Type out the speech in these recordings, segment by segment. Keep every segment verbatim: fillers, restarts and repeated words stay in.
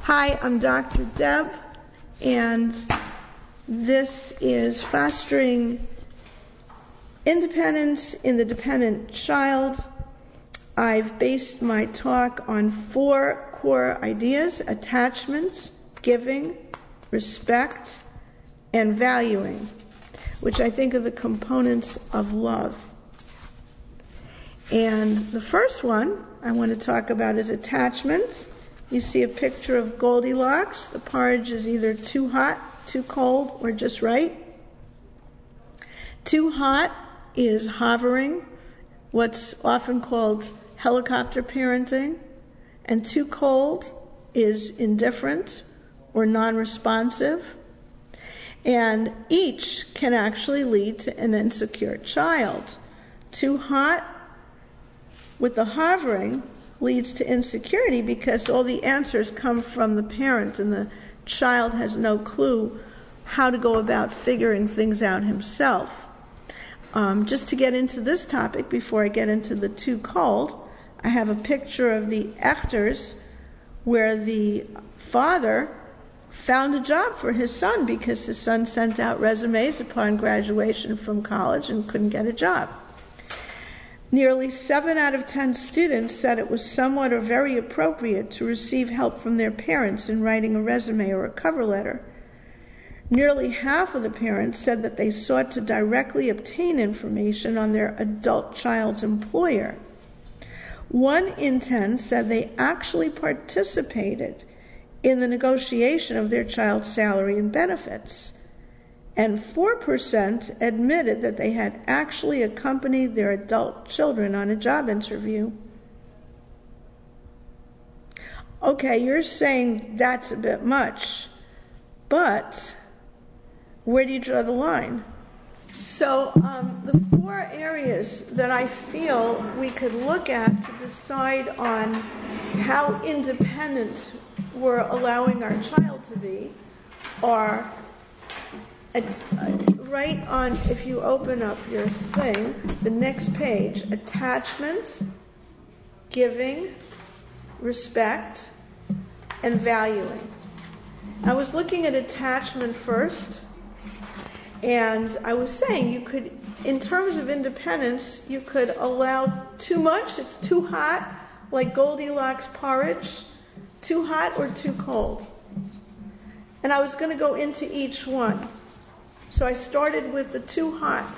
Hi, I'm Doctor Deb, and this is Fostering Independence in the Dependent Child. I've based my talk on four core ideas: attachment, giving, respect, and valuing, which I think are the components of love. And the first one I want to talk about is attachment. You see a picture of Goldilocks. The porridge is either too hot, too cold, or just right. Too hot is hovering, what's often called helicopter parenting, and too cold is indifferent or non-responsive. And each can actually lead to an insecure child. Too hot with the hovering leads to insecurity because all the answers come from the parent and the child has no clue how to go about figuring things out himself. Um, just to get into this topic before I get into the too cold, I have a picture of the Echters where the father found a job for his son because his son sent out resumes upon graduation from college and couldn't get a job. Nearly seven out of ten students said it was somewhat or very appropriate to receive help from their parents in writing a resume or a cover letter. Nearly half of the parents said that they sought to directly obtain information on their adult child's employer. One in ten said they actually participated in the negotiation of their child's salary and benefits. And four percent admitted that they had actually accompanied their adult children on a job interview. Okay, you're saying that's a bit much, but where do you draw the line? So um, the four areas that I feel we could look at to decide on how independent we're allowing our child to be are It's right on, if you open up your thing, the next page: attachment, giving, respect, and valuing. I was looking at attachment first, and I was saying you could, in terms of independence, you could allow too much, it's too hot, like Goldilocks porridge, too hot or too cold. And I was going to go into each one. So I started with the too hot.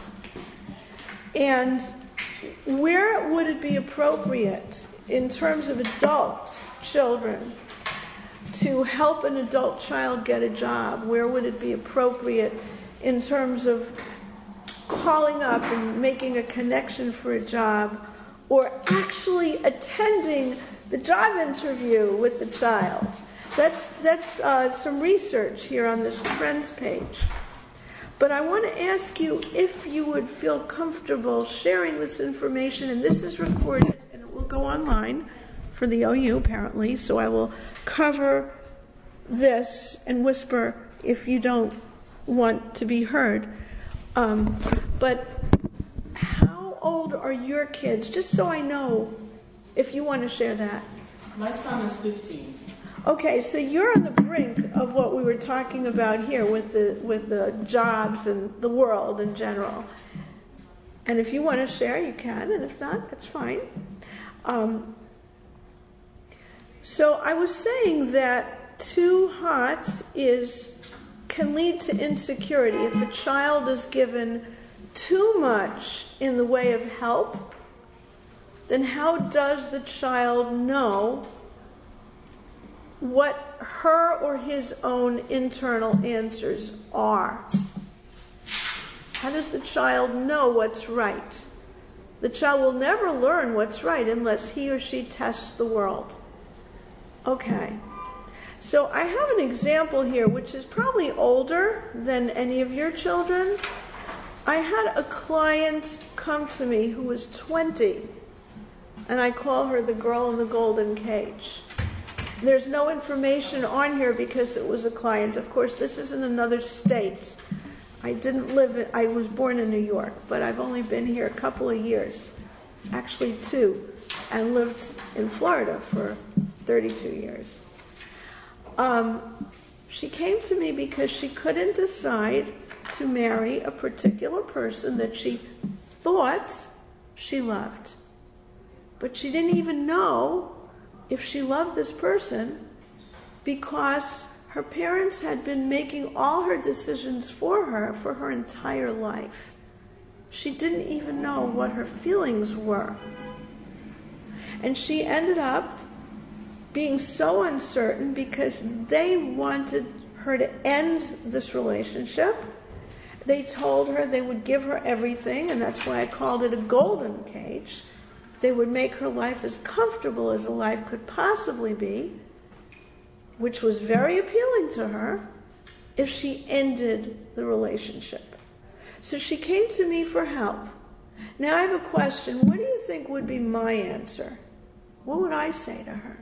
And where would it be appropriate in terms of adult children to help an adult child get a job? Where would it be appropriate in terms of calling up and making a connection for a job, or actually attending the job interview with the child? That's, that's uh, some research here on this trends page. But I want to ask you if you would feel comfortable sharing this information, and this is recorded and it will go online for the O U apparently, so I will cover this and whisper if you don't want to be heard. Um, but how old are your kids, just so I know if you want to share that? My son is fifteen. Okay, so you're on the brink of what we were talking about here with the with the jobs and the world in general. And if you want to share, you can, and if not, that's fine. Um, so I was saying that too hot is can lead to insecurity. If a child is given too much in the way of help, then how does the child know what her or his own internal answers are? How does the child know what's right? The child will never learn what's right unless he or she tests the world. Okay. So I have an example here which is probably older than any of your children. I had a client come to me who was twenty, and I call her the girl in the golden cage. There's no information on here because it was a client. Of course, this is in another state. I didn't live in, I was born in New York, but I've only been here a couple of years, actually two, and lived in Florida for thirty-two years. um, she came to me because she couldn't decide to marry a particular person that she thought she loved. But she didn't even know if she loved this person because her parents had been making all her decisions for her for her entire life. She didn't even know what her feelings were. And she ended up being so uncertain because they wanted her to end this relationship. They told her they would give her everything, and that's why I called it a golden cage. They would make her life as comfortable as a life could possibly be, which was very appealing to her, if she ended the relationship. So she came to me for help. Now I have a question. What do you think would be my answer? What would I say to her?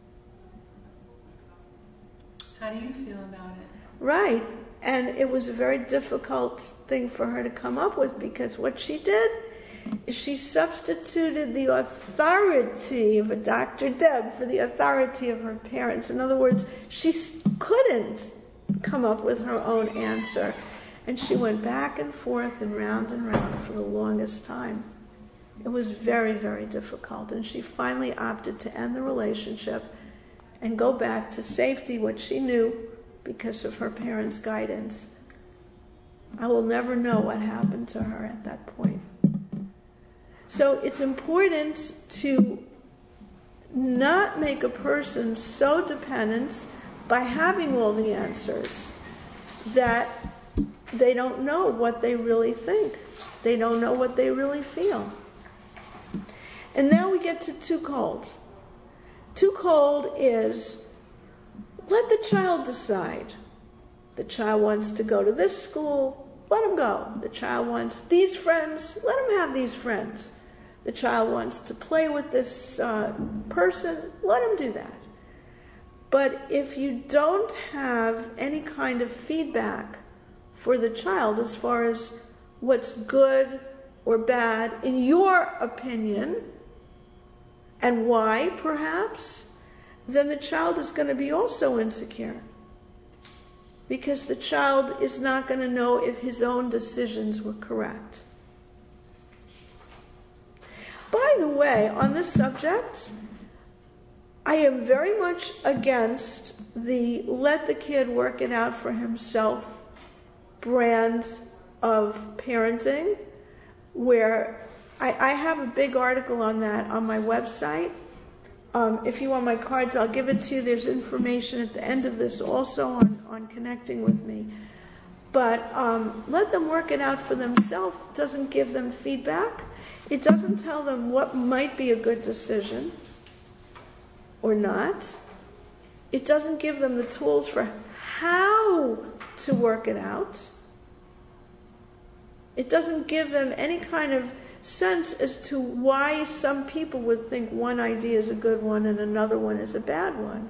How do you feel about it? Right. And it was a very difficult thing for her to come up with because what she did is she substituted the authority of a Doctor Deb for the authority of her parents. In other words, she couldn't come up with her own answer. And she went back and forth and round and round for the longest time. It was very, very difficult. And she finally opted to end the relationship and go back to safety, what she knew because of her parents' guidance. I will never know what happened to her at that point. So it's important to not make a person so dependent by having all the answers that they don't know what they really think. They don't know what they really feel. And now we get to too cold. Too cold is let the child decide. The child wants to go to this school, let him go. The child wants these friends, let him have these friends. The child wants to play with this uh, person, let him do that. But if you don't have any kind of feedback for the child as far as what's good or bad in your opinion, and why perhaps, then the child is going to be also insecure. Because the child is not going to know if his own decisions were correct. By the way, on this subject, I am very much against the let the kid work it out for himself brand of parenting, where I, I have a big article on that on my website. Um, if you want my cards, I'll give it to you. There's information at the end of this also on, on connecting with me. But um, let them work it out for themselves. It doesn't give them feedback. It doesn't tell them what might be a good decision or not. It doesn't give them the tools for how to work it out. It doesn't give them any kind of sense as to why some people would think one idea is a good one and another one is a bad one.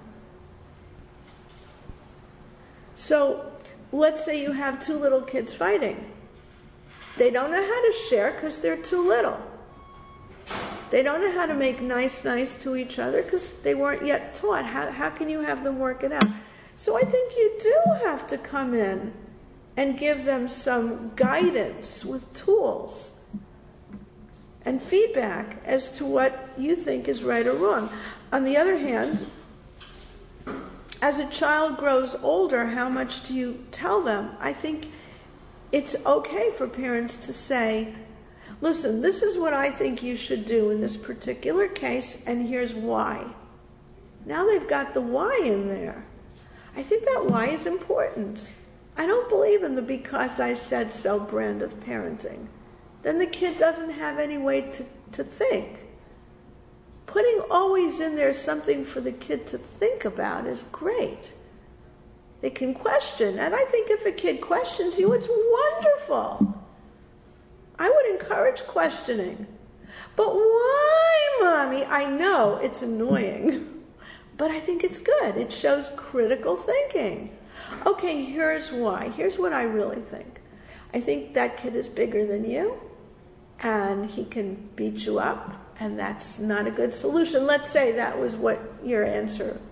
So let's say you have two little kids fighting. They don't know how to share because they're too little. They don't know how to make nice, nice to each other because they weren't yet taught. How, how can you have them work it out? So I think you do have to come in and give them some guidance with tools and feedback as to what you think is right or wrong. On the other hand, as a child grows older, how much do you tell them? I think it's okay for parents to say, listen, this is what I think you should do in this particular case, and here's why. Now they've got the why in there. I think that why is important. I don't believe in the because I said so brand of parenting. Then the kid doesn't have any way to, to think. Putting always in there something for the kid to think about is great. They can question, and I think if a kid questions you, it's wonderful. I would encourage questioning. But why, Mommy? I know it's annoying, but I think it's good. It shows critical thinking. Okay, here's why. Here's what I really think. I think that kid is bigger than you, and he can beat you up, and that's not a good solution. Let's say that was what your answer for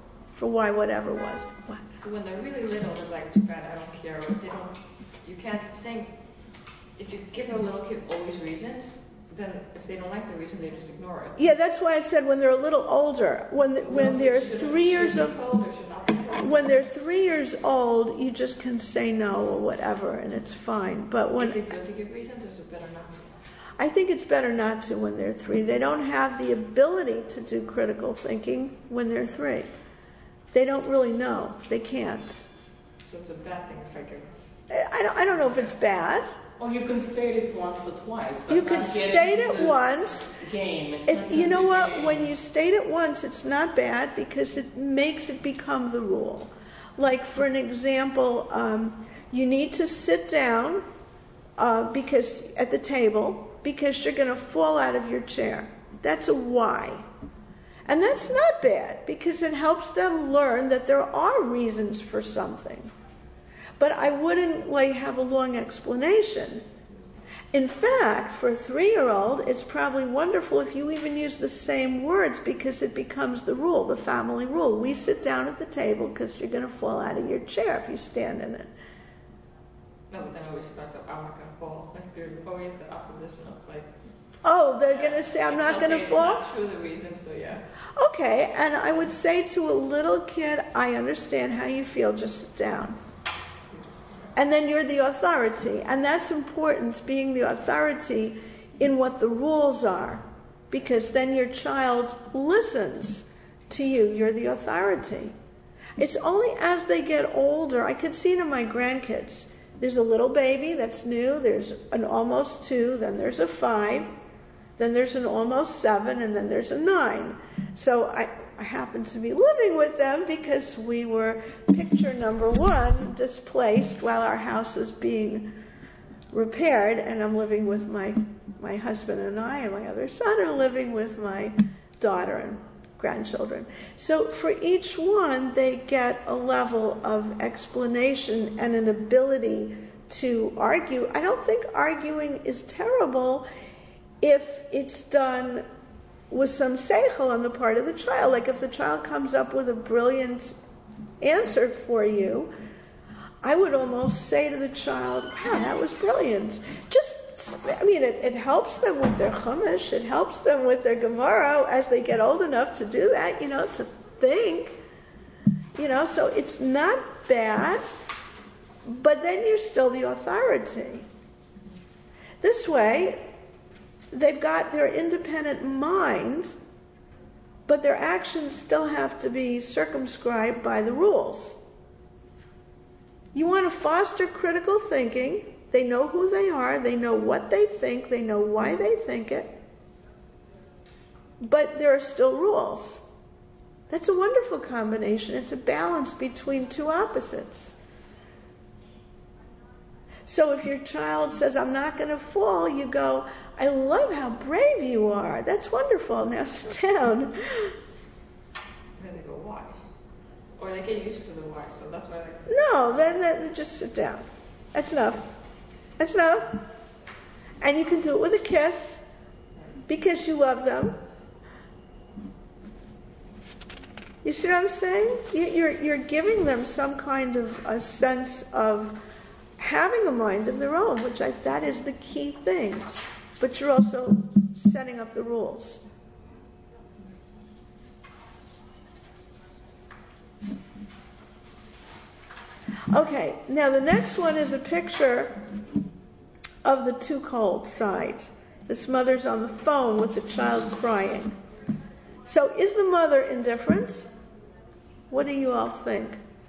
for why whatever was. What? When they're really little, they're like, too bad, I don't care. Or they don't, you can't, saying, if you give a little kid always reasons, then if they don't like the reason, they just ignore it. Yeah, that's why I said when they're a little older, when when they're three years old, when they're three years old, you just can say no or whatever, and it's fine. But when is it good to give reasons, or is it better not to? I think it's better not to when they're three. They don't have the ability to do critical thinking when they're three. They don't really know. They can't. So it's a bad thing if I give. I don't, I don't know if it's bad. Or you can state it once or twice. But You can state it once. Game. It It's, turns you know into what? game. When you state it once, it's not bad because it makes it become the rule. Like, for an example, um, you need to sit down uh, because at the table because you're going to fall out of your chair. That's a why. And that's not bad because it helps them learn that there are reasons for something. But I wouldn't like have a long explanation. In fact, for a three-year-old, it's probably wonderful if you even use the same words because it becomes the rule, the family rule. We sit down at the table because you're going to fall out of your chair if you stand in it. No, but then it always starts up, I'm not going to fall. Like, there's always the opposition of, like... Oh, they're going to say, I'm not going to fall? It's not true, the reason, so yeah. Okay, and I would say to a little kid, I understand how you feel, just sit down. And then you're the authority. And that's important, being the authority in what the rules are. Because then your child listens to you. You're the authority. It's only as they get older, I could see it in my grandkids. There's a little baby that's new, there's an almost two, then there's a five, then there's an almost seven, and then there's a nine. So I, I happen to be living with them because we were picture number one displaced while our house is being repaired, and I'm living with my, my husband and I, and my other son are living with my daughter and grandchildren. So for each one, they get a level of explanation and an ability to argue. I don't think arguing is terrible if it's done with some seichel on the part of the child. Like if the child comes up with a brilliant answer for you, I would almost say to the child, wow, that was brilliant. Just I mean, it, it helps them with their chumash. It helps them with their Gemara as they get old enough to do that, you know, to think. You know, so it's not bad, but then you're still the authority. This way, they've got their independent mind, but their actions still have to be circumscribed by the rules. You want to foster critical thinking. They know who they are, they know what they think, they know why they think it, but there are still rules. That's a wonderful combination. It's a balance between two opposites. So if your child says, I'm not going to fall, you go, I love how brave you are. That's wonderful. Now sit down. Then they go, why? Or they get used to the why, so that's why they... No, then, then just sit down. That's enough. That's enough. And you can do it with a kiss because you love them. You see what I'm saying? You're, you're giving them some kind of a sense of having a mind of their own, which I, that is the key thing. But you're also setting up the rules. Okay, now the next one is a picture of the too cold side. This mother's on the phone with the child crying. So is the mother indifferent? What do you all think?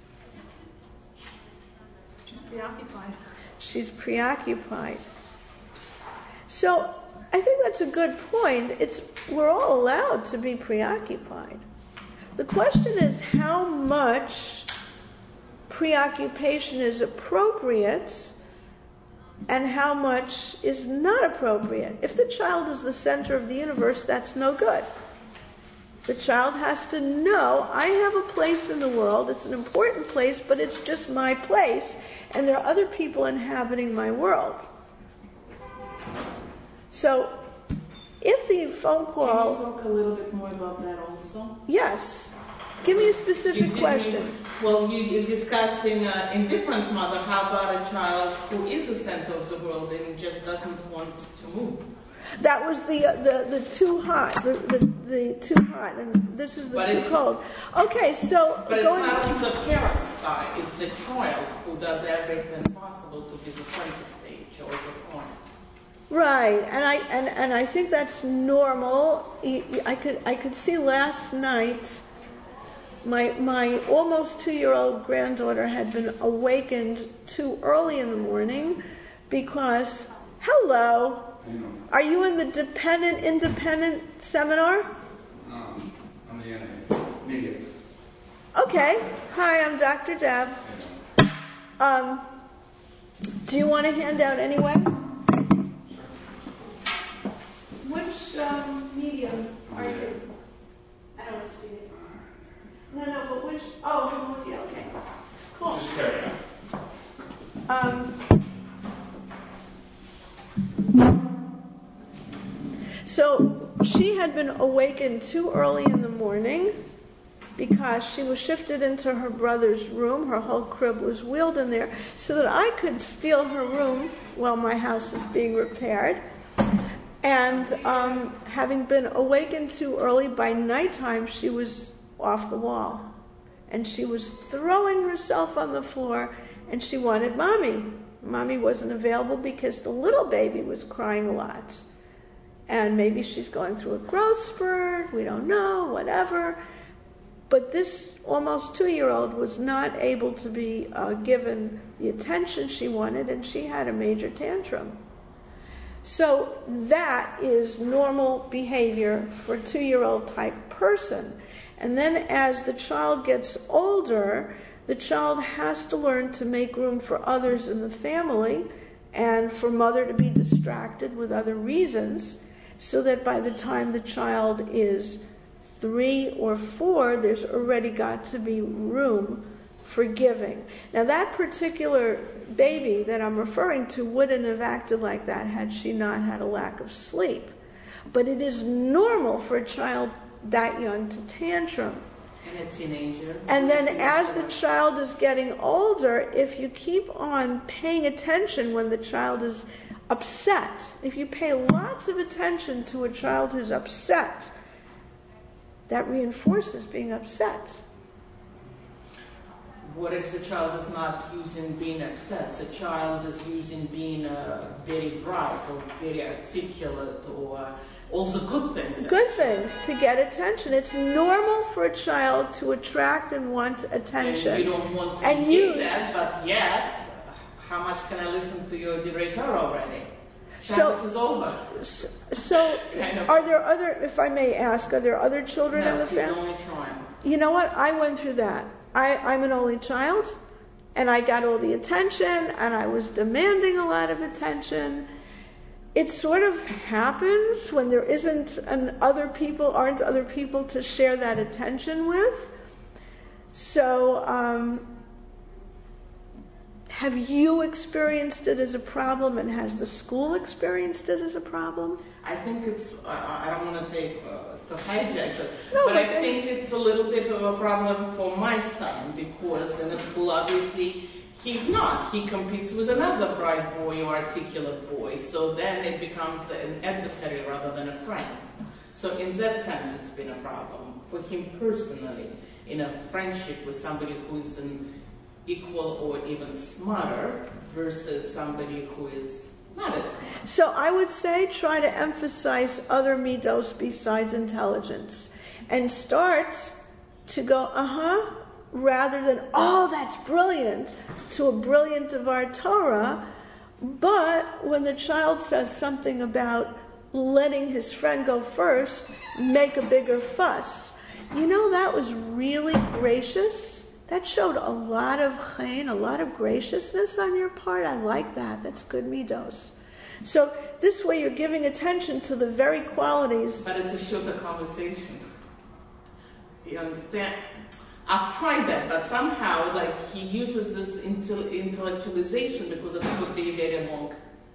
She's preoccupied. She's preoccupied. So I think that's a good point. It's we're all allowed to be preoccupied. The question is how much preoccupation is appropriate and how much is not appropriate. If the child is the center of the universe, that's no good. The child has to know, I have a place in the world, it's an important place, but it's just my place, and there are other people inhabiting my world. So, if the phone call... Can you talk a little bit more about that also? Yes. Give me a specific You didn't- question. Well, you, you're discussing uh, indifferent mother. How about a child who is the center of the world and just doesn't want to move? That was the uh, the the too hot, the, the the too hot, and this is the But too it's- cold. Okay, so But going. it's not on the parent's side. It's a child who does everything possible to be the center stage or the point. Right, and I and, and I think that's normal. Y- y- I could I could see last night. My my almost two-year-old granddaughter had been awakened too early in the morning because hello, are you in the dependent independent seminar? Um, on the internet, media. Okay, hi, I'm Doctor Deb. Um, do you want a handout anyway? Which um, medium are you? I don't see it. No, no, but which? Oh, yeah, okay. Cool. Just carry on. Um, so she had been awakened too early in the morning because she was shifted into her brother's room. Her whole crib was wheeled in there so that I could steal her room while my house is being repaired. And um, having been awakened too early, by nighttime she was off the wall. And she was throwing herself on the floor, and she wanted mommy. Mommy wasn't available because the little baby was crying a lot. And maybe she's going through a growth spurt, we don't know, whatever. But this almost two-year-old was not able to be uh, given the attention she wanted, and she had a major tantrum. So that is normal behavior for a two-year-old type person. And then as the child gets older, the child has to learn to make room for others in the family and for mother to be distracted with other reasons, so that by the time the child is three or four, there's already got to be room for giving. Now that particular baby that I'm referring to wouldn't have acted like that had she not had a lack of sleep. But it is normal for a child that young to tantrum. And a teenager. And then as the child is getting older, if you keep on paying attention when the child is upset, if you pay lots of attention to a child who's upset, that reinforces being upset. What if the child is not using being upset? The child is using being uh, very bright or very articulate or also good things. Good things to get attention. It's normal for a child to attract and want attention. And you don't want to And give use- that, but yet, how much can I listen to your director already? So- Shabbos is over. So, so Kind of. are there other, if I may ask, are there other children in No, the he's family? only trying. You know what? I went through that. I, I'm an only child, and I got all the attention, and I was demanding a lot of attention. It sort of happens when there isn't an other people, aren't other people to share that attention with. So, um, have you experienced it as a problem, and has the school experienced it as a problem? I think it's, I, I don't want to take, uh, to hijack it, No, but but I then- think it's a little bit of a problem for my son because in the school, obviously, he's not. He competes with another bright boy or articulate boy, so then it becomes an adversary rather than a friend. So in that sense, it's been a problem for him personally in a friendship with somebody who is an equal or even smarter versus somebody who is not as smart. So I would say try to emphasize other midos besides intelligence. And start to go, uh-huh, rather than, oh, that's brilliant, to a brilliant of our Torah. But when the child says something about letting his friend go first, make a bigger fuss. You know, that was really gracious. That showed a lot of chen, a lot of graciousness on your part. I like that. That's good midos. So this way you're giving attention to the very qualities. But it's a shorter conversation. You understand? I've tried that, but somehow, like, he uses this intel- intellectualization because it could be very long.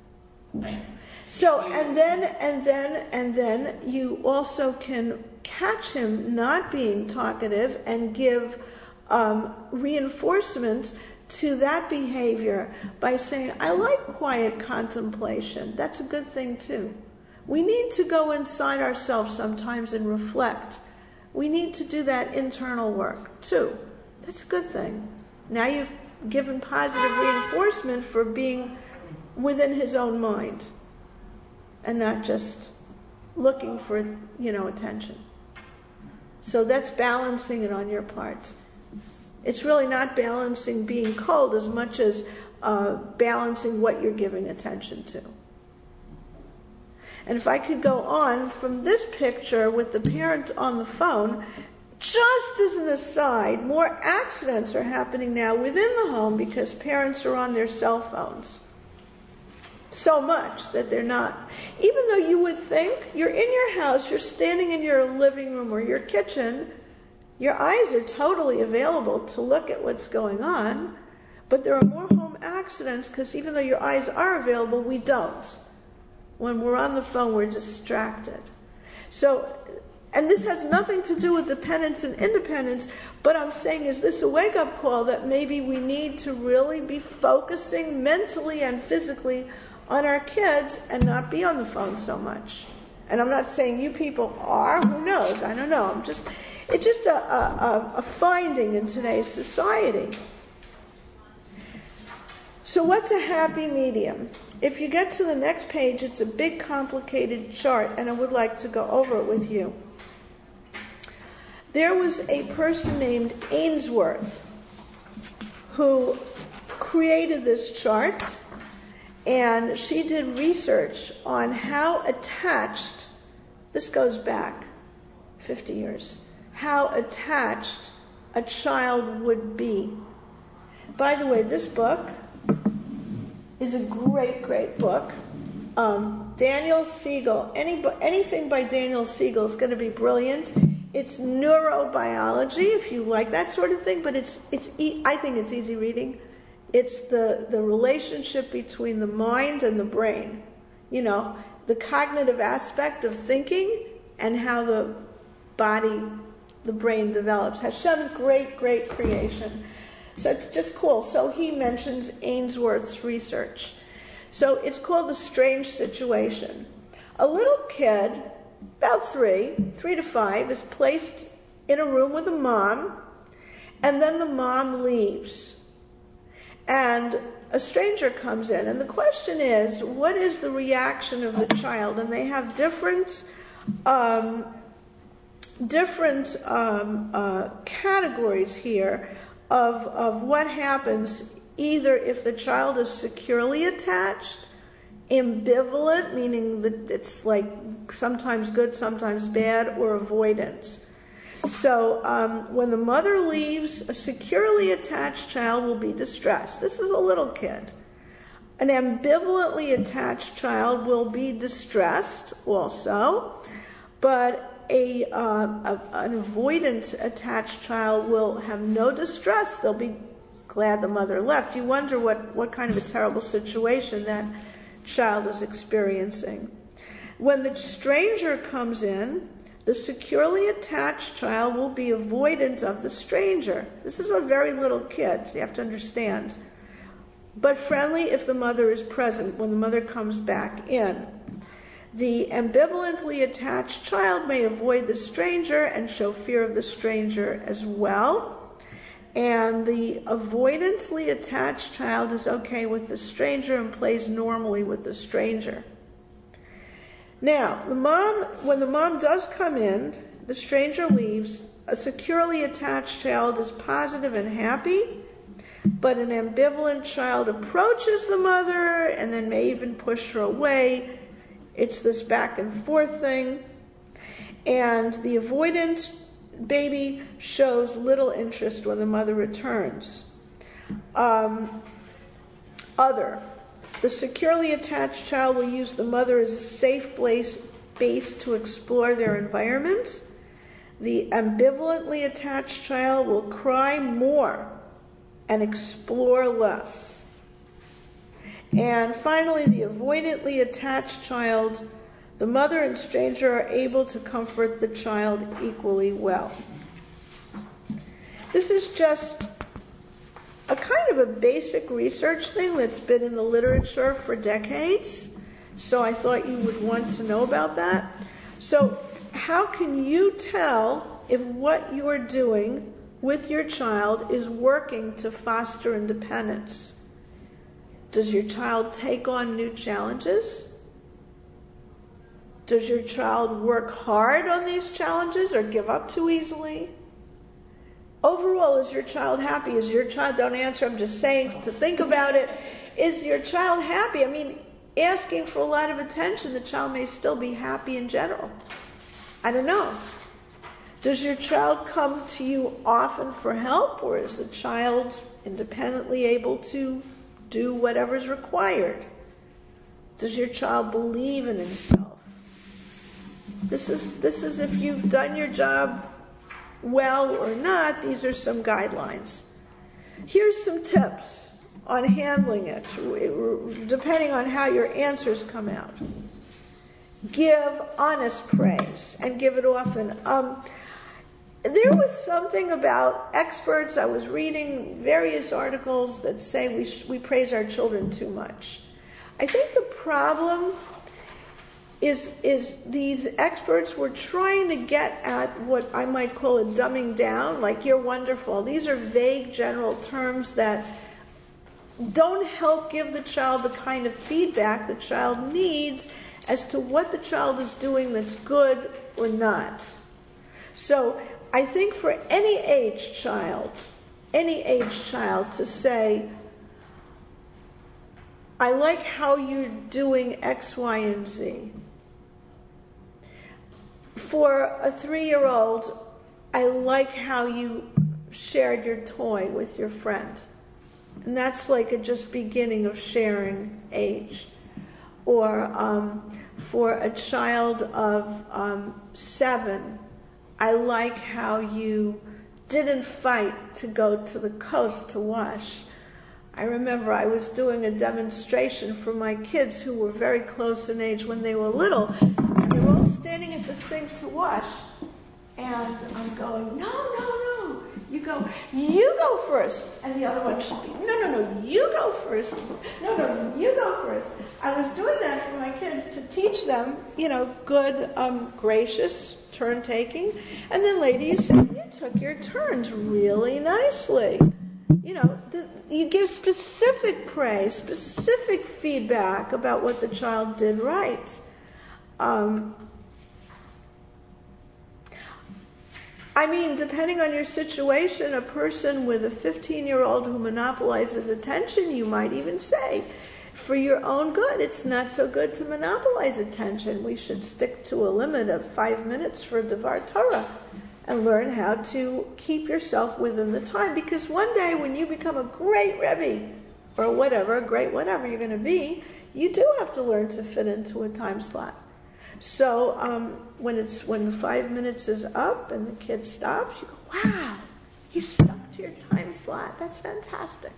Right. So, and then, and then, and then you also can catch him not being talkative and give um, reinforcement to that behavior by saying, I like quiet contemplation. That's a good thing too. We need to go inside ourselves sometimes and reflect. We need to do that internal work too. That's a good thing. Now you've given positive reinforcement for being within his own mind and not just looking for, you know, attention. So that's balancing it on your part. It's really not balancing being cold as much as uh, balancing what you're giving attention to. And if I could go on from this picture with the parent on the phone, just as an aside, more accidents are happening now within the home because parents are on their cell phones. So much that they're not. Even though you would think you're in your house, you're standing in your living room or your kitchen, your eyes are totally available to look at what's going on, but there are more home accidents because even though your eyes are available, we don't. When we're on the phone, we're distracted. So, and this has nothing to do with dependence and independence, but I'm saying, is this a wake-up call that maybe we need to really be focusing mentally and physically on our kids and not be on the phone so much? And I'm not saying you people are. Who knows? I don't know. I'm just, it's just a, a, a finding in today's society. So what's a happy medium? If you get to the next page, it's a big, complicated chart, and I would like to go over it with you. There was a person named Ainsworth who created this chart, and she did research on how attached, this goes back fifty years, how attached a child would be. By the way, this book is a great, great book. Um, Daniel Siegel, any, anything by Daniel Siegel is going to be brilliant. It's neurobiology, if you like that sort of thing, but it's it's e- I think it's easy reading. It's the, the relationship between the mind and the brain. You know, the cognitive aspect of thinking and how the body, the brain develops. Hashem's great, great creation. So it's just cool. So he mentions Ainsworth's research. So it's called The Strange Situation. A little kid, about three, three to five, is placed in a room with a mom, and then the mom leaves. And a stranger comes in, and the question is, what is the reaction of the child? And they have different um, different um, uh, categories here of, of what happens either if the child is securely attached, ambivalent, meaning that it's like sometimes good, sometimes bad, or avoidance. So um, when the mother leaves, a securely attached child will be distressed. This is a little kid. An ambivalently attached child will be distressed also, but a, uh, a an avoidant attached child will have no distress. They'll be glad the mother left. You wonder what, what kind of a terrible situation that child is experiencing. When the stranger comes in, the securely attached child will be avoidant of the stranger. This is a very little kid, so you have to understand. But friendly if the mother is present when the mother comes back in. The ambivalently attached child may avoid the stranger and show fear of the stranger as well. And the avoidantly attached child is okay with the stranger and plays normally with the stranger. Now, the mom, when the mom does come in, the stranger leaves. A securely attached child is positive and happy, but an ambivalent child approaches the mother and then may even push her away. It's this back and forth thing. And the avoidant baby shows little interest when the mother returns. Um, other. The securely attached child will use the mother as a safe place, base to explore their environment. The ambivalently attached child will cry more and explore less. And finally, the avoidantly attached child. The mother and stranger are able to comfort the child equally well. This is just a kind of a basic research thing that's been in the literature for decades. So I thought you would want to know about that. So how can you tell if what you are doing with your child is working to foster independence? Does your child take on new challenges? Does your child work hard on these challenges or give up too easily? Overall, is your child happy? Is your child, don't answer, I'm just saying to think about it. Is your child happy? I mean, asking for a lot of attention, the child may still be happy in general. I don't know. Does your child come to you often for help, or is the child independently able to do whatever's required? Does your child believe in himself? This is this is if you've done your job well or not. These are some guidelines. Here's some tips on handling it, depending on how your answers come out. Give honest praise, and give it often. Um, there was something about experts. I was reading various articles that say we sh- we praise our children too much. I think the problem is is these experts were trying to get at what I might call a dumbing down, like you're wonderful. These are vague general terms that don't help give the child the kind of feedback the child needs as to what the child is doing that's good or not. So I think for any age child, any age child to say, I like how you're doing X, Y, and Z. For a three-year-old, I like how you shared your toy with your friend. And that's like a just beginning of sharing age. Or um, for a child of um, seven, I like how you didn't fight to go to the coast to wash. I remember I was doing a demonstration for my kids who were very close in age when they were little. And they were all standing at the sink to wash. And I'm going, no, no, no. You go, you go first. And the other one should be, no, no, no, you go first. No, no, you go first. I was doing that for my kids to teach them, you know, good, um, gracious turn taking. And then later you said, you took your turns really nicely. You know, the, you give specific praise, specific feedback about what the child did right. Um, I mean, depending on your situation, a person with a fifteen-year-old who monopolizes attention, you might even say, for your own good, it's not so good to monopolize attention. We should stick to a limit of five minutes for Devar Torah and learn how to keep yourself within the time. Because one day when you become a great Rebbe, or whatever, a great whatever you're going to be, you do have to learn to fit into a time slot. So um, when it's when the five minutes is up and the kid stops, you go, wow, you stuck to your time slot. That's fantastic.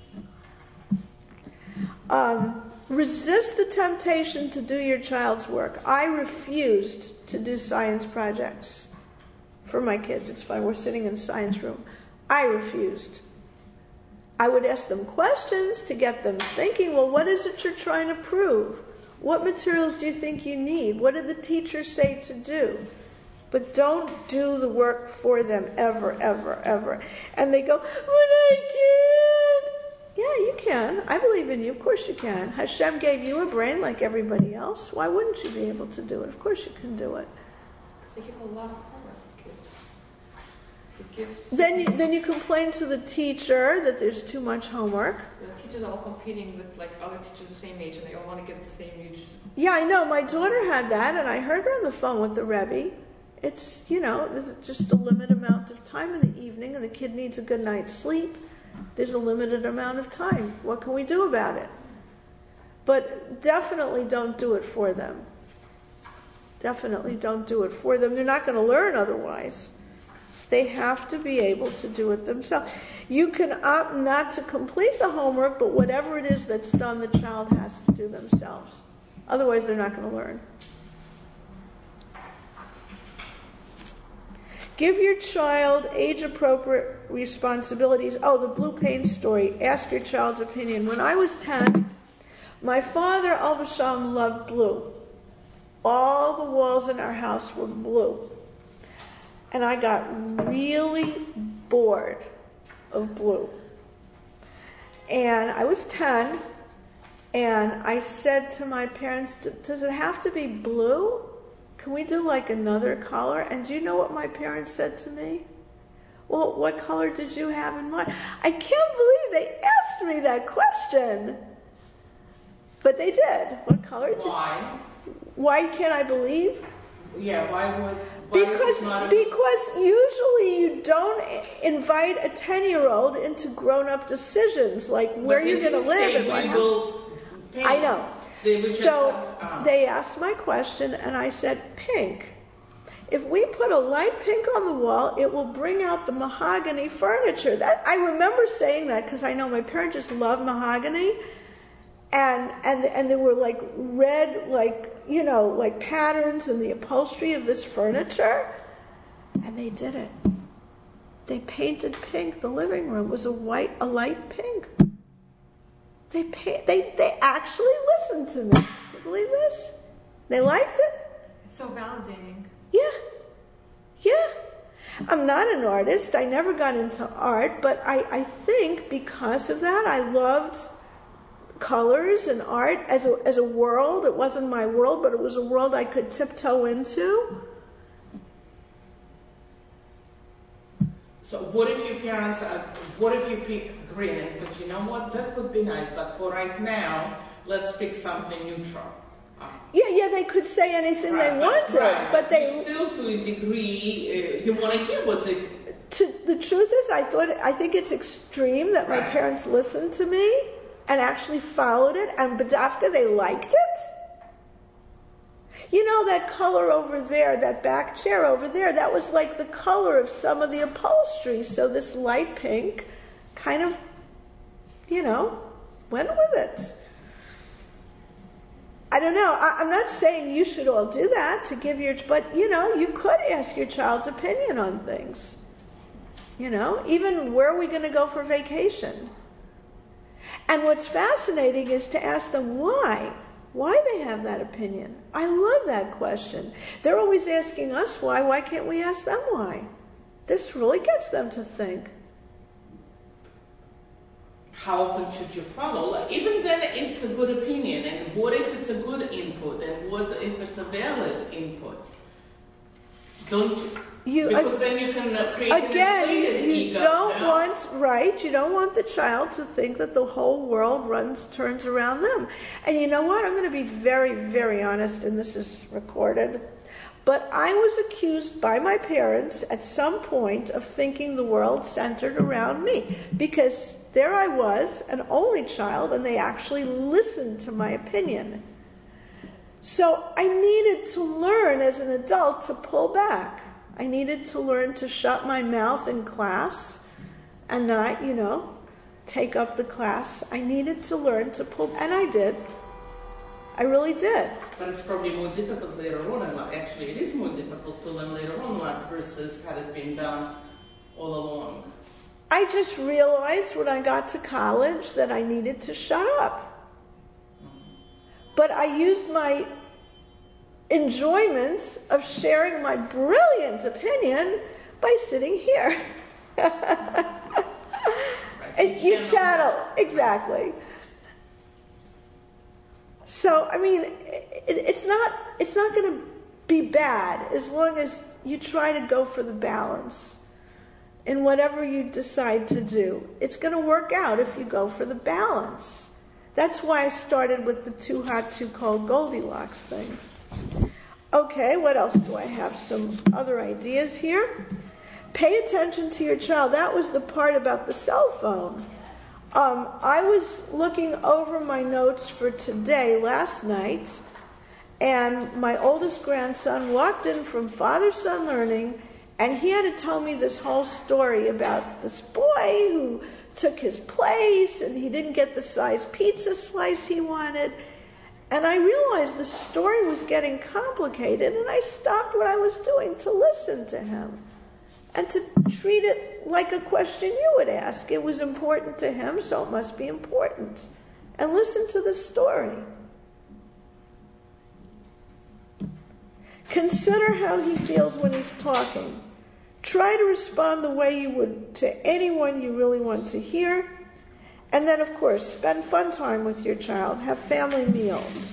Um, resist the temptation to do your child's work. I refused to do science projects for my kids. It's fine. We're sitting in the science room. I refused. I would ask them questions to get them thinking, well, what is it you're trying to prove? What materials do you think you need? What did the teacher say to do? But don't do the work for them ever, ever, ever. And they go, but I can't. Yeah, you can. I believe in you. Of course you can. Hashem gave you a brain like everybody else. Why wouldn't you be able to do it? Of course you can do it. Because they give a lot of homework to kids. It gives Then you, then you complain to the teacher that there's too much homework. The teachers are all competing with like other teachers the same age, and they all want to get the same huge. Yeah, I know. My daughter had that, and I heard her on the phone with the Rebbe. It's, you know, there's just a limited amount of time in the evening, and the kid needs a good night's sleep. There's a limited amount of time. What can we do about it? But definitely don't do it for them. Definitely don't do it for them. They're not going to learn otherwise. They have to be able to do it themselves. You can opt not to complete the homework, but whatever it is that's done, the child has to do themselves. Otherwise, they're not going to learn. Give your child age-appropriate responsibilities. Oh, the blue paint story. Ask your child's opinion. When I was ten, my father, Al Vasham, loved blue. All the walls in our house were blue. And I got really bored of blue. And I was ten, and I said to my parents, does it have to be blue? Can we do like another color? And do you know what my parents said to me? Well, what color did you have in mind? I can't believe they asked me that question. But they did. What color did Why? Why can't I believe? Yeah, why would... Why Because not a, because usually you don't invite a ten-year-old into grown-up decisions, like where you're going to live and what house. I know. They So ask, um, they asked my question, and I said, pink. If we put a light pink on the wall, it will bring out the mahogany furniture. That I remember saying that because I know my parents just loved mahogany, and and and there were like red, like you know, like patterns in the upholstery of this furniture, and they did it. They painted pink. The living room was a white, a light pink. They pay, they they actually listened to me. Do you believe this? They liked it. It's so validating. Yeah, yeah. I'm not an artist. I never got into art, but I, I think because of that, I loved colors and art as a as a world. It wasn't my world, but it was a world I could tiptoe into. So what if your parents, uh, what if you picked green and said, you know what, that would be nice, but for right now, let's pick something neutral. Uh, Yeah, yeah, they could say anything right, they but- wanted, right, but they. still, to a degree, uh, you want to hear what's it. To, the truth is, I thought I think it's extreme that my Right. parents listened to me and actually followed it, and Badafka, they liked it. You know that color over there, that back chair over there, that was like the color of some of the upholstery. So this light pink kind of, you know, went with it. I don't know. I, I'm not saying you should all do that to give your, but you know, you could ask your child's opinion on things. You know, even where are we going to go for vacation? And what's fascinating is to ask them why. Why they have that opinion. I love that question. They're always asking us why. Why can't we ask them why? This really gets them to think. How often should you follow? Like, even then, it's a good opinion, and what if it's a good input, and what if it's a valid input? Don't you? You, because uh, then you can uh, create Again, an you, inflated you ego. don't now. want, right, you don't want the child to think that the whole world runs, turns around them. And you know what? I'm going to be very, very honest, and this is recorded. But I was accused by my parents at some point of thinking the world centered around me. Because there I was, an only child, and they actually listened to my opinion. So I needed to learn as an adult to pull back. I needed to learn to shut my mouth in class and not, you know, take up the class. I needed to learn to pull, and I did. I really did. But it's probably more difficult later on in life. Actually, it is more difficult to learn later on in life versus had it been done all along. I just realized when I got to college that I needed to shut up. But I used my enjoyment of sharing my brilliant opinion by sitting here. Right. And you chattel, exactly. So, I mean, it, it's not it's not going to be bad as long as you try to go for the balance in whatever you decide to do. It's going to work out if you go for the balance. That's why I started with the too hot, too cold Goldilocks thing. Okay, what else do I have? Some other ideas here. Pay attention to your child. That was the part about the cell phone. Um, I was looking over my notes for today last night, and my oldest grandson walked in from Father-Son Learning And he had to tell me this whole story about this boy who took his place and he didn't get the size pizza slice he wanted. And I realized the story was getting complicated, and I stopped what I was doing to listen to him and to treat it like a question you would ask. It was important to him, so it must be important. And listen to the story. Consider how he feels when he's talking. Try to respond the way you would to anyone you really want to hear. And then, of course, spend fun time with your child. Have family meals.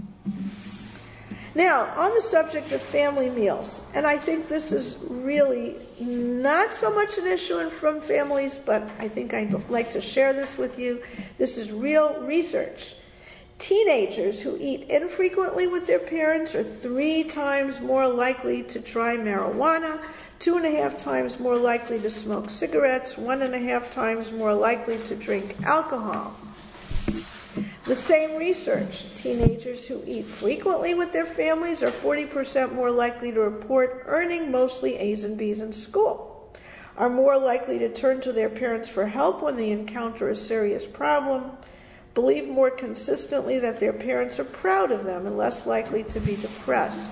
Now, on the subject of family meals, and I think this is really not so much an issue in Frum families, but I think I'd like to share this with you. This is real research. Teenagers who eat infrequently with their parents are three times more likely to try marijuana, two and a half times more likely to smoke cigarettes, one and a half times more likely to drink alcohol. The same research, teenagers who eat frequently with their families are forty percent more likely to report earning mostly A's and B's in school, are more likely to turn to their parents for help when they encounter a serious problem, believe more consistently that their parents are proud of them and less likely to be depressed.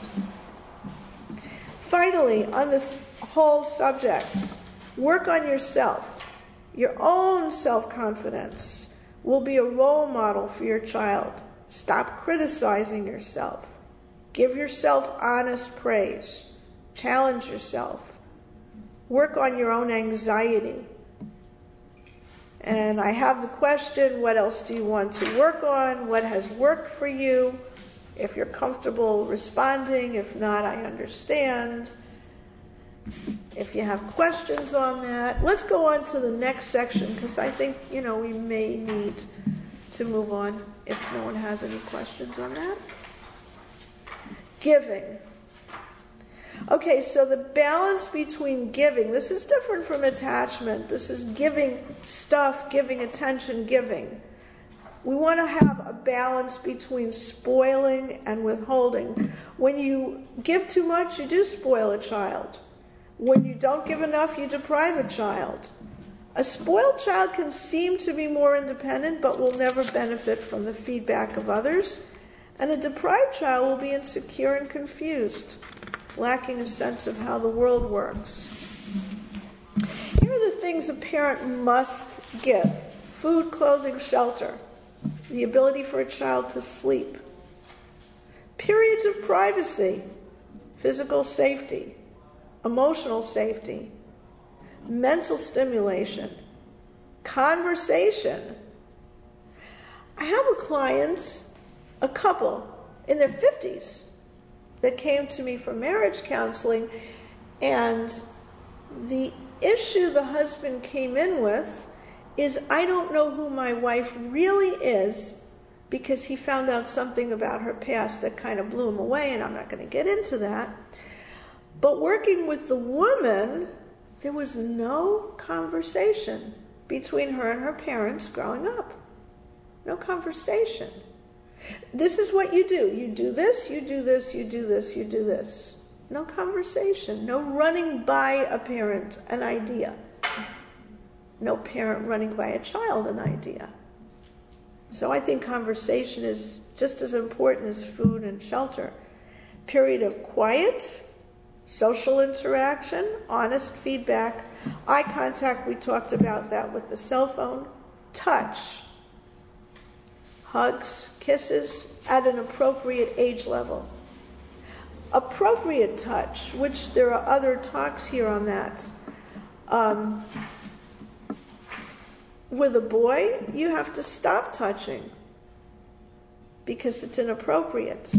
Finally, on this whole subject, work on yourself. Your own self-confidence will be a role model for your child. Stop criticizing yourself. Give yourself honest praise. Challenge yourself. Work on your own anxiety. And I have the question, what else do you want to work on? What has worked for you? If you're comfortable responding, if not, I understand. If you have questions on that, let's go on to the next section, because I think, you know, we may need to move on if no one has any questions on that. Giving. Okay, so the balance between giving, this is different from attachment. This is giving stuff, giving attention, giving. We want to have a balance between spoiling and withholding. When you give too much, you do spoil a child. When you don't give enough, you deprive a child. A spoiled child can seem to be more independent, but will never benefit from the feedback of others. And a deprived child will be insecure and confused, lacking a sense of how the world works. Here are the things a parent must give: food, clothing, shelter, the ability for a child to sleep, periods of privacy, physical safety, emotional safety, mental stimulation, conversation. I have a client, a couple in their fifties, that came to me for marriage counseling, and the issue the husband came in with is, I don't know who my wife really is, because he found out something about her past that kind of blew him away, and I'm not going to get into that. But working with the woman, there was no conversation between her and her parents growing up. No conversation. This is what you do. You do this, you do this, you do this, you do this. No conversation. No running by a parent an idea. No parent running by a child an idea. So I think conversation is just as important as food and shelter. Period of quiet, social interaction, honest feedback, eye contact, we talked about that with the cell phone, touch, hugs, kisses at an appropriate age level. Appropriate touch, which there are other talks here on that. Um, with a boy, you have to stop touching because it's inappropriate.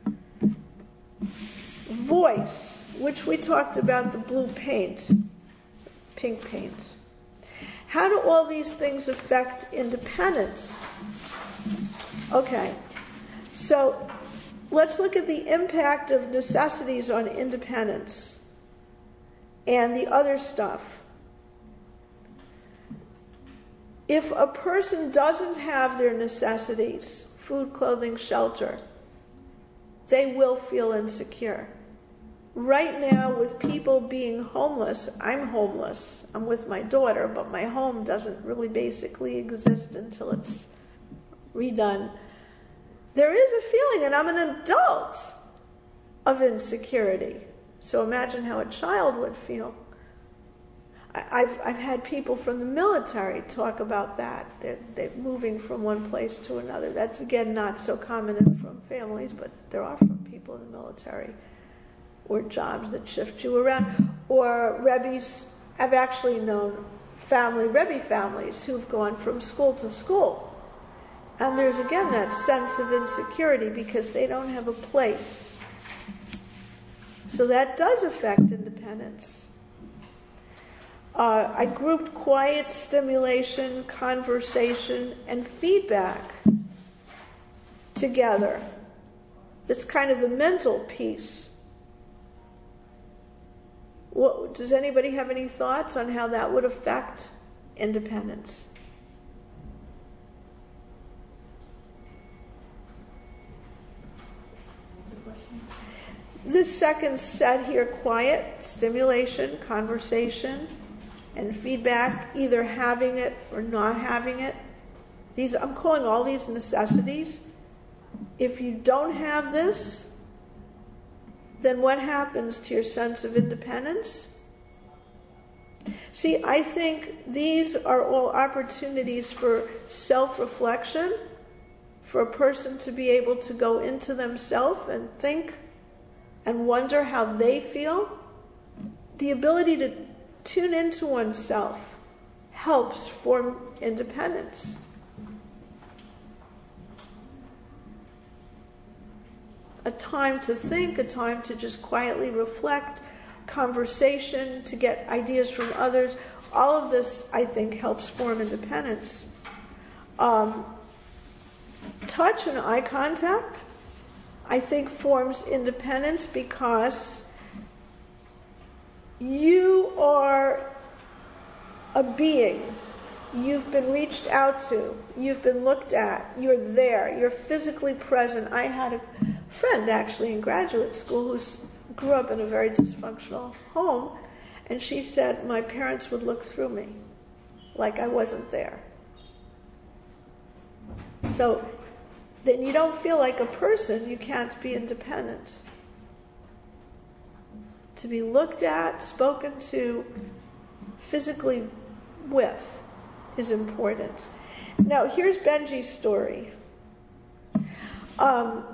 Voice, which we talked about, the blue paint, pink paint. How do all these things affect independence? Okay, so let's look at the impact of necessities on independence and the other stuff. If a person doesn't have their necessities, food, clothing, shelter, they will feel insecure. right now with people being homeless, I'm homeless. I'm with my daughter, but my home doesn't really basically exist until it's redone. There is a feeling, and I'm an adult, of insecurity. So imagine how a child would feel. I've, I've had people from the military talk about that. They're, they're moving from one place to another. That's, again, not so common from families, but there are from people in the military, or jobs that shift you around. Or Rebbes, I've actually known family, Rebbe families who've gone from school to school. And there's, again, that sense of insecurity because they don't have a place. So that does affect independence. Uh, I grouped quiet stimulation, conversation, and feedback together. It's kind of the mental piece. What, does anybody have any thoughts on how that would affect independence? This second set here, quiet, stimulation, conversation, and feedback, either having it or not having it. These, I'm calling all these necessities. If you don't have this, then what happens to your sense of independence? See, I think these are all opportunities for self-reflection, for a person to be able to go into themselves and think and wonder how they feel. The ability to tune into oneself helps form independence. A time to think, a time to just quietly reflect, conversation, to get ideas from others. All of this, I think, helps form independence. Um, touch and eye contact, I think, forms independence because you are a being. You've been reached out to. You've been looked at. You're there. You're physically present. I had a friend, actually, in graduate school who grew up in a very dysfunctional home, and she said, my parents would look through me like I wasn't there. So then you don't feel like a person. You can't be independent. To be looked at, spoken to, physically with is important. Now, here's Benji's story. Um,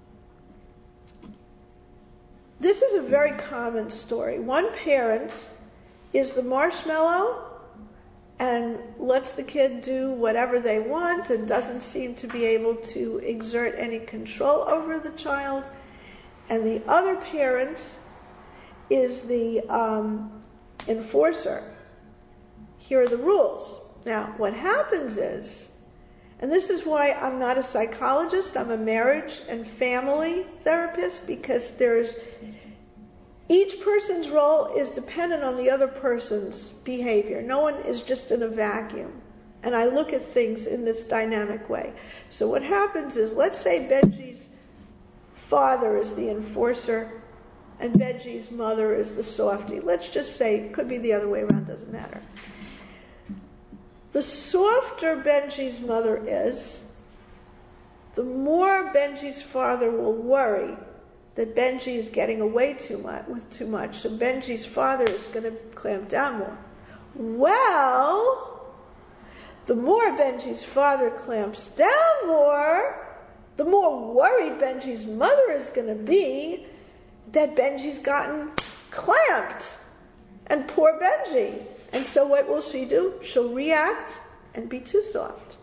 this is a very common story. One parent is the marshmallow and lets the kid do whatever they want and doesn't seem to be able to exert any control over the child. And the other parent is the um, enforcer. Here are the rules. Now, what happens is, and this is why I'm not a psychologist, I'm a marriage and family therapist, because there's, each person's role is dependent on the other person's behavior. No one is just in a vacuum. And I look at things in this dynamic way. So what happens is, let's say Benji's father is the enforcer and Benji's mother is the softie. Let's just say, it could be the other way around, doesn't matter. The softer Benji's mother is, the more Benji's father will worry that Benji is getting away too much with too much. So Benji's father is going to clamp down more. Well, the more Benji's father clamps down more, the more worried Benji's mother is going to be that Benji's gotten clamped. And poor Benji. And so what will she do? She'll react and be too soft.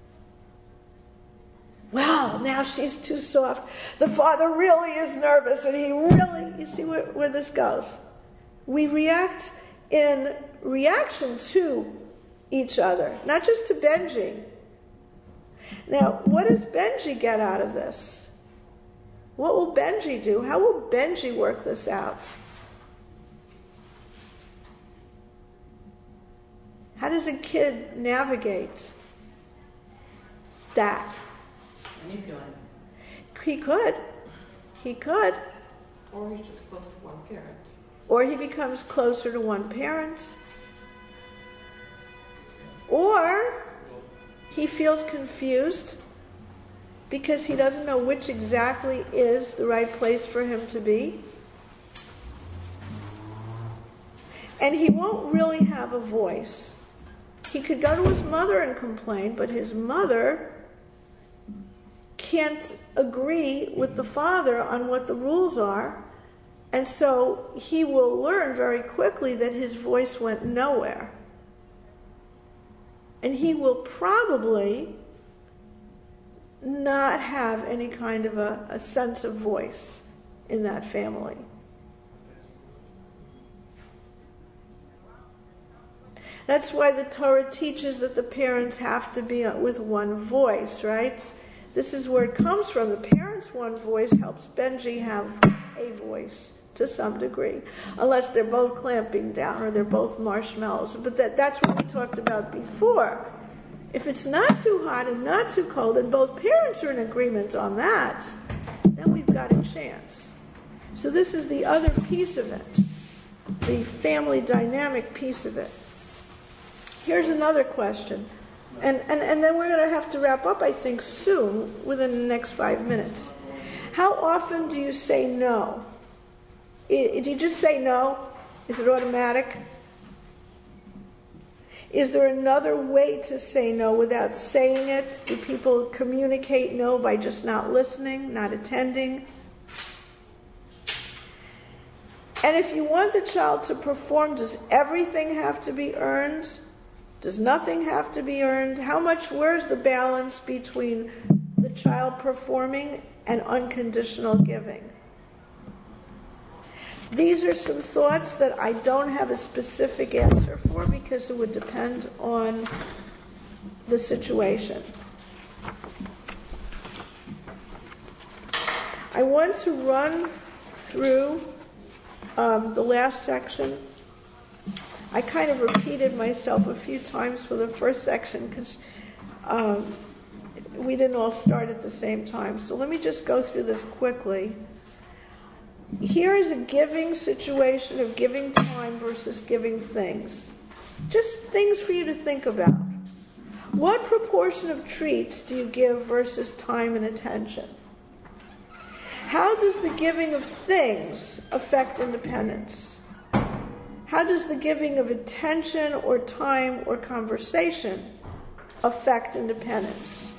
Well, now she's too soft. The father really is nervous and he really, you see where, where this goes. We react in reaction to each other, not just to Benji. Now, what does Benji get out of this? What will Benji do? How will Benji work this out? How does a kid navigate that? Manipulate. He could. He could. Or he's just close to one parent. Or he becomes closer to one parent. Or he feels confused because he doesn't know which exactly is the right place for him to be. And he won't really have a voice. He could go to his mother and complain, but his mother can't agree with the father on what the rules are. And so he will learn very quickly that his voice went nowhere. And he will probably not have any kind of a, a sense of voice in that family. That's why the Torah teaches that the parents have to be with one voice, right? This is where it comes from. The parents' one voice helps Benji have a voice to some degree, unless they're both clamping down or they're both marshmallows. But that, that's what we talked about before. If it's not too hot and not too cold, and both parents are in agreement on that, then we've got a chance. So this is the other piece of it, the family dynamic piece of it. Here's another question. And, and, and then we're going to have to wrap up, I think, soon, within the next five minutes. How often do you say no? I, do you just say no? Is it automatic? Is there another way to say no without saying it? Do people communicate no by just not listening, not attending? And if you want the child to perform, does everything have to be earned? Does nothing have to be earned? How much, where's the balance between the child performing and unconditional giving? These are some thoughts that I don't have a specific answer for because it would depend on the situation. I want to run through um, the last section. I kind of repeated myself a few times for the first section because um, we didn't all start at the same time. So let me just go through this quickly. Here is a giving situation of giving time versus giving things. Just things for you to think about. What proportion of treats do you give versus time and attention? How does the giving of things affect independence? How does the giving of attention or time or conversation affect independence?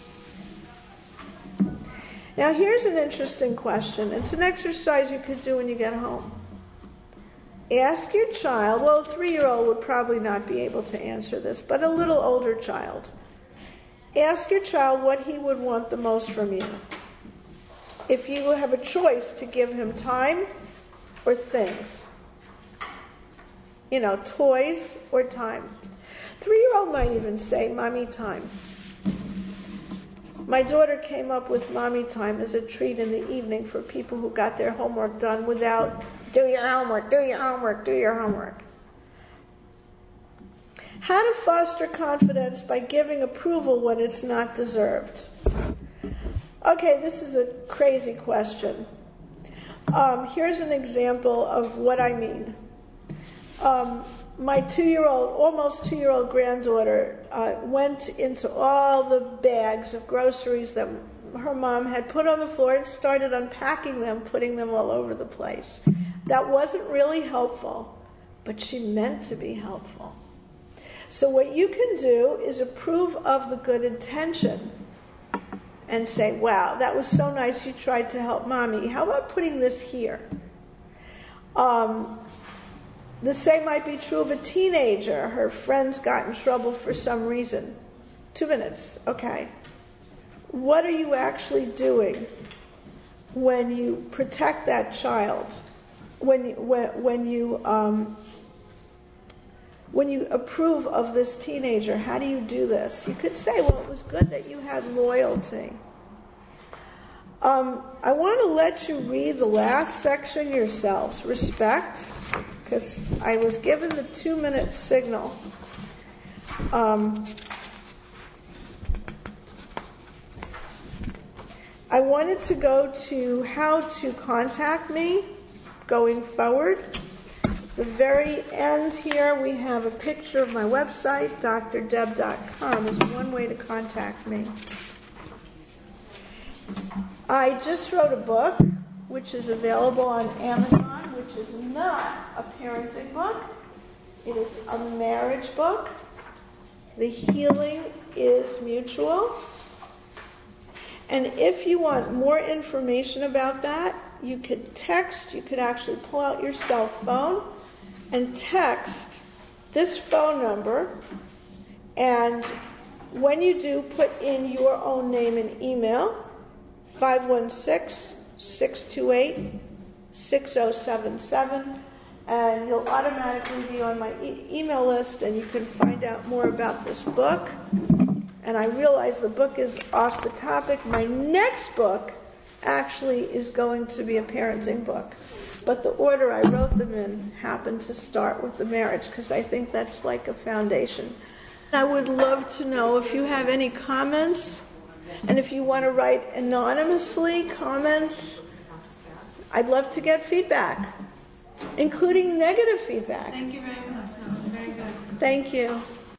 Now here's an interesting question. It's an exercise you could do when you get home. Ask your child, well, a three-year-old would probably not be able to answer this, but a little older child. Ask your child what he would want the most from you. If you have a choice to give him time or things. You know, toys or time. Three-year-old might even say, Mommy time. My daughter came up with Mommy time as a treat in the evening for people who got their homework done without, do your homework, do your homework, do your homework. How to foster confidence by giving approval when it's not deserved. Okay, this is a crazy question. Um, here's an example of what I mean. Um, my two-year-old, almost two-year-old granddaughter uh, went into all the bags of groceries that her mom had put on the floor and started unpacking them, putting them all over the place. That wasn't really helpful, but she meant to be helpful. So what you can do is approve of the good intention and say, wow, that was so nice you tried to help Mommy. How about putting this here? Um... The same might be true of a teenager. Her friends got in trouble for some reason. Two minutes, okay. What are you actually doing when you protect that child? When you, when, when you um, when you approve of this teenager? How do you do this? You could say, well, it was good that you had loyalty. Um, I want to let you read the last section yourselves. Respect. Because I was given the two-minute signal. Um, I wanted to go to how to contact me going forward. The very end here, we have a picture of my website, d r deb dot com is one way to contact me. I just wrote a book, which is available on Amazon, which is not a parenting book. It is a marriage book. The healing is mutual. And if you want more information about that, you could text, you could actually pull out your cell phone and text this phone number. And when you do, put in your own name and email, five one six, six two eight, six zero seven seven, and you'll automatically be on my e- email list, and you can find out more about this book. And I realize the book is off the topic. My next book actually is going to be a parenting book. But the order I wrote them in happened to start with the marriage, because I think that's like a foundation. I would love to know if you have any comments, and if you want to write anonymously comments, I'd love to get feedback, including negative feedback. Thank you very much. That was very good. Thank you.